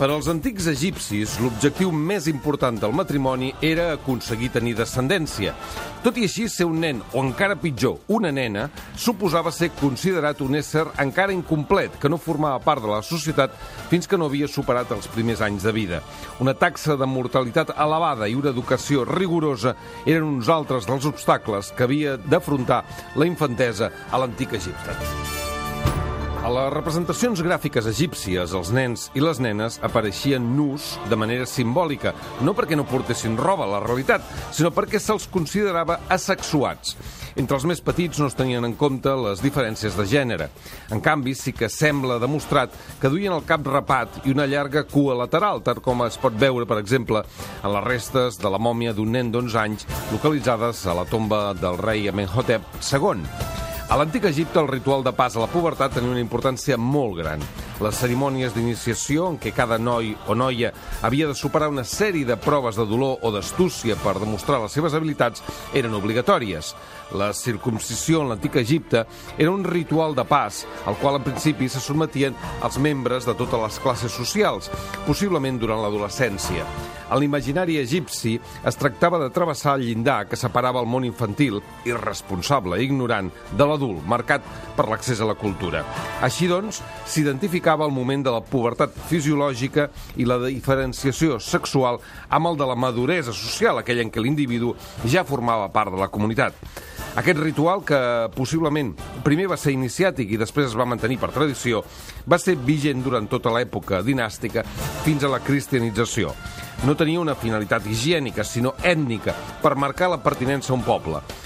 Per als antics egipcis, l'objectiu més important del matrimoni era aconseguir tenir descendència. Tot i així, ser un nen, o encara pitjor, una nena, suposava ser considerat un ésser encara incomplet, que no formava part de la societat fins que no havia superat els primers anys de vida. Una taxa de mortalitat elevada i una educació rigorosa eren uns altres dels obstacles que havia d'afrontar la infantesa a l'antic Egipte. A les representacions gràfiques egípcies, els nens i les nenes apareixien nus de manera simbòlica, no perquè no portessin roba a la realitat, sinó perquè se'ls considerava asexuats. Entre els més petits no es tenien en compte les diferències de gènere. En canvi, sí que sembla demostrat que duien el cap rapat i una llarga cua lateral, tal com es pot veure, per exemple, en les restes de la mòmia d'un nen d'11 anys localitzades a la tomba del rei Amenhotep II. A l'antic Egipte, el ritual de pas a la pubertat tenia una importància molt gran. Les cerimònies d'iniciació, en què cada noi o noia havia de superar una sèrie de proves de dolor o d'astúcia per demostrar les seves habilitats, eren obligatòries. La circumcisió en l'antic Egipte era un ritual de pas, al qual en principi se sotmetien els membres de totes les classes socials, possiblement durant l'adolescència. En l'imaginari egipci es tractava de travessar el llindar que separava el món infantil, irresponsable i ignorant, de l'adult, marcat per l'accés a la cultura. Així doncs, s'identificava el moment de la pubertat fisiològica i la diferenciació sexual amb el de la maduresa social, aquella en què l'individu ja formava part de la comunitat. Aquest ritual, que possiblement primer va ser iniciàtic i després es va mantenir per tradició, va ser vigent durant tota l'època dinàstica fins a la cristianització. No tenia una finalitat higiènica, sinó ètnica, per marcar la pertinença a un poble.